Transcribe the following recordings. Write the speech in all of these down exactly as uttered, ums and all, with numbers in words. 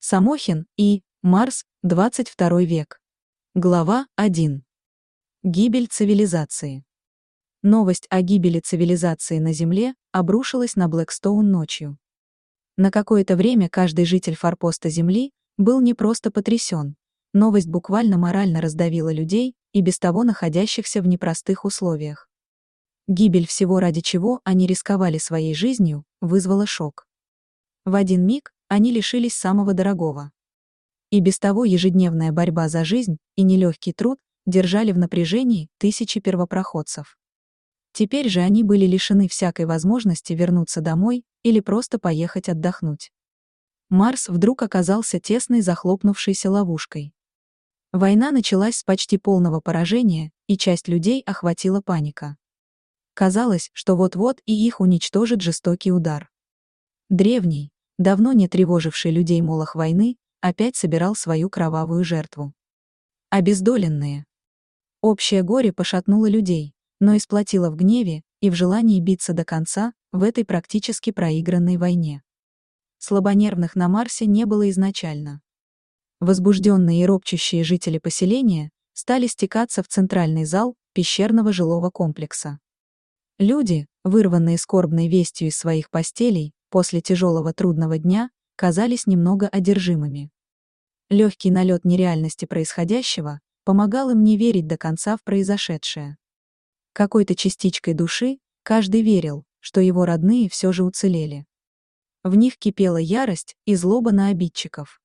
Самохин и Марс, двадцать второй век. Глава один. Гибель цивилизации. Новость о гибели цивилизации на Земле обрушилась на Блэкстоун ночью. На какое-то время каждый житель форпоста Земли был не просто потрясен. Новость буквально морально раздавила людей, и без того находящихся в непростых условиях. Гибель всего, ради чего они рисковали своей жизнью, вызвала шок. В один миг они лишились самого дорогого. И без того ежедневная борьба за жизнь и нелегкий труд держали в напряжении тысячи первопроходцев. Теперь же они были лишены всякой возможности вернуться домой или просто поехать отдохнуть. Марс вдруг оказался тесной захлопнувшейся ловушкой. Война началась с почти полного поражения, и часть людей охватила паника. Казалось, что вот-вот и их уничтожит жестокий удар. Древний, давно не тревоживший людей молох войны, опять собирал свою кровавую жертву. Обездоленные. Общее горе пошатнуло людей, но и сплотило в гневе и в желании биться до конца в этой практически проигранной войне. Слабонервных на Марсе не было изначально. Возбужденные и ропчущие жители поселения стали стекаться в центральный зал пещерного жилого комплекса. Люди, вырванные скорбной вестью из своих постелей после тяжелого трудного дня, казались немного одержимыми. Легкий налет нереальности происходящего помогал им не верить до конца в произошедшее. Какой-то частичкой души каждый верил, что его родные все же уцелели. В них кипела ярость и злоба на обидчиков.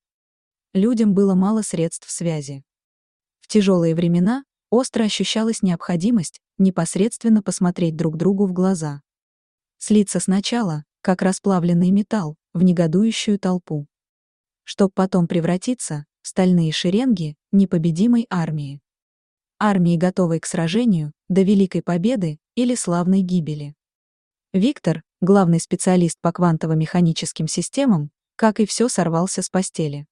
Людям было мало средств связи. В тяжелые времена остро ощущалась необходимость непосредственно посмотреть друг другу в глаза. Слиться сначала, как расплавленный металл, в негодующую толпу. Чтоб потом превратиться в стальные шеренги непобедимой армии. Армии, готовой к сражению, до великой победы или славной гибели. Виктор, главный специалист по квантово-механическим системам, как и все, сорвался с постели.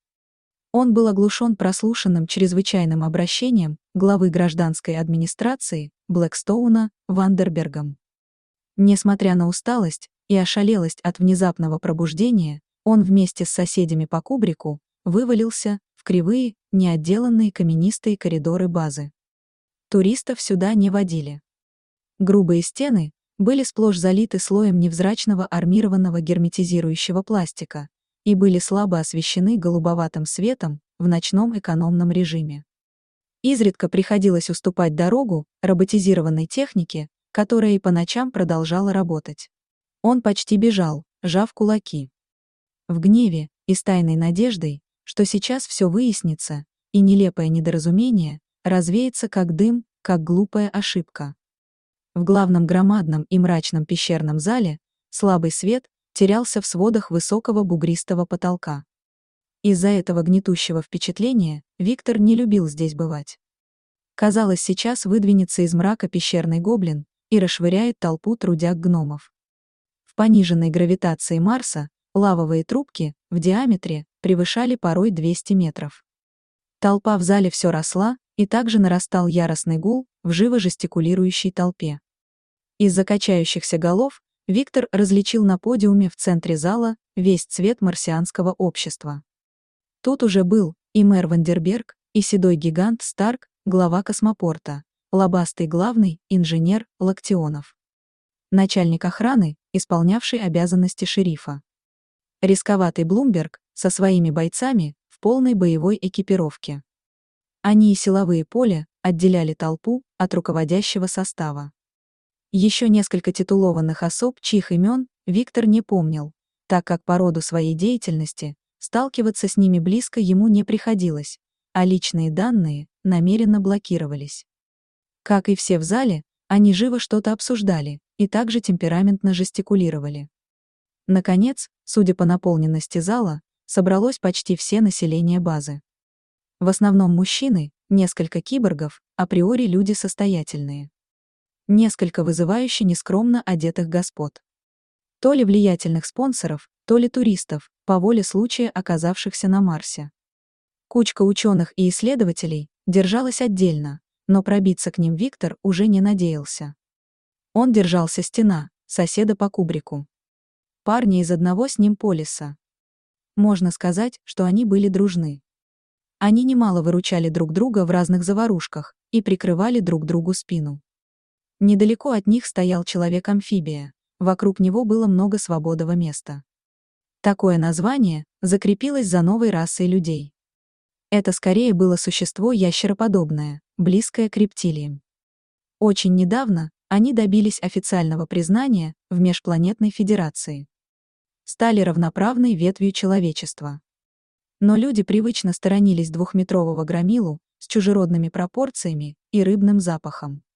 Он был оглушен прослушанным чрезвычайным обращением главы гражданской администрации Блэкстоуна Вандербергом. Несмотря на усталость и ошалелость от внезапного пробуждения, он вместе с соседями по кубрику вывалился в кривые, неотделанные каменистые коридоры базы. Туристов сюда не водили. Грубые стены были сплошь залиты слоем невзрачного армированного герметизирующего пластика и были слабо освещены голубоватым светом в ночном экономном режиме. Изредка приходилось уступать дорогу роботизированной технике, которая и по ночам продолжала работать. Он почти бежал, сжав кулаки. В гневе и с тайной надеждой, что сейчас все выяснится, и нелепое недоразумение развеется как дым, как глупая ошибка. В главном громадном и мрачном пещерном зале слабый свет терялся в сводах высокого бугристого потолка. Из-за этого гнетущего впечатления Виктор не любил здесь бывать. Казалось, сейчас выдвинется из мрака пещерный гоблин и расшвыряет толпу трудяг-гномов. В пониженной гравитации Марса лавовые трубки в диаметре превышали порой двести метров. Толпа в зале все росла, и также нарастал яростный гул в живо жестикулирующей толпе. Из-за качающихся голов Виктор различил на подиуме в центре зала весь цвет марсианского общества. Тут уже был и мэр Вандерберг, и седой гигант Старк, глава космопорта, лобастый главный инженер Лактионов. Начальник охраны, исполнявший обязанности шерифа. Рисковатый Блумберг со своими бойцами в полной боевой экипировке. Они и силовые поля отделяли толпу от руководящего состава. Еще несколько титулованных особ, чьих имен Виктор не помнил, так как по роду своей деятельности сталкиваться с ними близко ему не приходилось, а личные данные намеренно блокировались. Как и все в зале, они живо что-то обсуждали и также темпераментно жестикулировали. Наконец, судя по наполненности зала, собралось почти все население базы. В основном мужчины, несколько киборгов, априори люди состоятельные. Несколько вызывающе нескромно одетых господ. То ли влиятельных спонсоров, то ли туристов, по воле случая оказавшихся на Марсе. Кучка ученых и исследователей держалась отдельно, но пробиться к ним Виктор уже не надеялся. Он держался стена, соседа по кубрику. Парни из одного с ним полиса. Можно сказать, что они были дружны. Они немало выручали друг друга в разных заварушках и прикрывали друг другу спину. Недалеко от них стоял человек-амфибия. Вокруг него было много свободного места. Такое название закрепилось за новой расой людей. Это скорее было существо ящероподобное, близкое к рептилиям. Очень недавно они добились официального признания в Межпланетной Федерации. Стали равноправной ветвью человечества. Но люди привычно сторонились двухметрового громилу с чужеродными пропорциями и рыбным запахом.